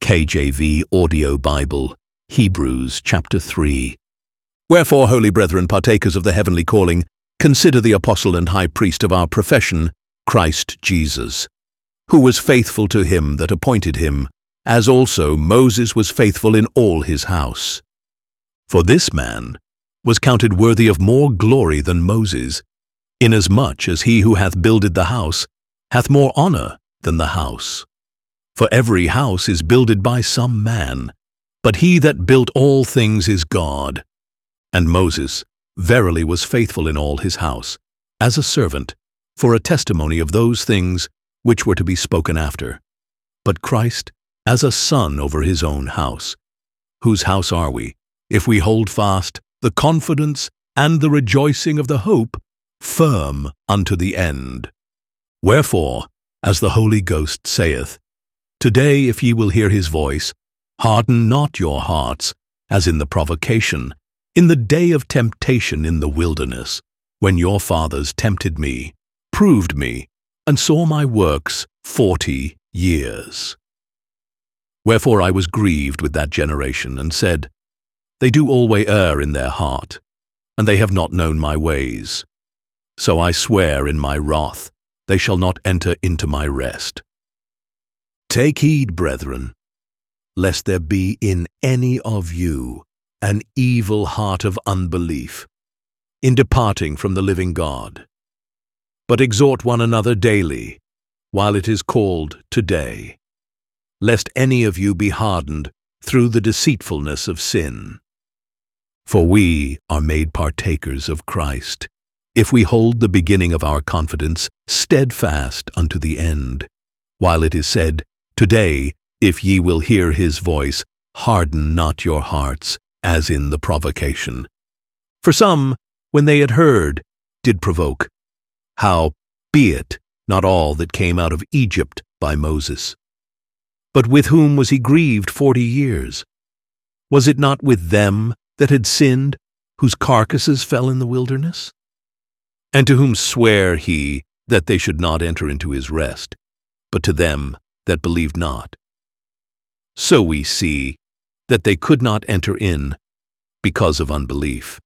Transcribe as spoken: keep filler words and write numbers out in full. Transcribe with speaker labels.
Speaker 1: K J V Audio Bible, Hebrews chapter three. Wherefore, holy brethren, partakers of the heavenly calling, consider the apostle and high priest of our profession, Christ Jesus, who was faithful to him that appointed him, as also Moses was faithful in all his house. For this man was counted worthy of more glory than Moses, inasmuch as he who hath builded the house hath more honour than the house. For every house is builded by some man, but he that built all things is God. And Moses verily was faithful in all his house, as a servant, for a testimony of those things which were to be spoken after. But Christ as a son over his own house. Whose house are we, if we hold fast the confidence and the rejoicing of the hope firm unto the end? Wherefore, as the Holy Ghost saith, Today, if ye will hear his voice, harden not your hearts, as in the provocation, in the day of temptation in the wilderness, when your fathers tempted me, proved me, and saw my works forty years. Wherefore I was grieved with that generation, and said, They do always err in their heart, and they have not known my ways. So I swear in my wrath, they shall not enter into my rest. Take heed, brethren, lest there be in any of you an evil heart of unbelief, in departing from the living God. But exhort one another daily, while it is called today, lest any of you be hardened through the deceitfulness of sin. For we are made partakers of Christ, if we hold the beginning of our confidence steadfast unto the end, while it is said, Today, if ye will hear his voice, harden not your hearts, as in the provocation. For some, when they had heard, did provoke, how, be it, not all that came out of Egypt by Moses. But with whom was he grieved forty years? Was it not with them that had sinned, whose carcasses fell in the wilderness? And to whom sware he that they should not enter into his rest, but to them that believed not? So we see that they could not enter in because of unbelief.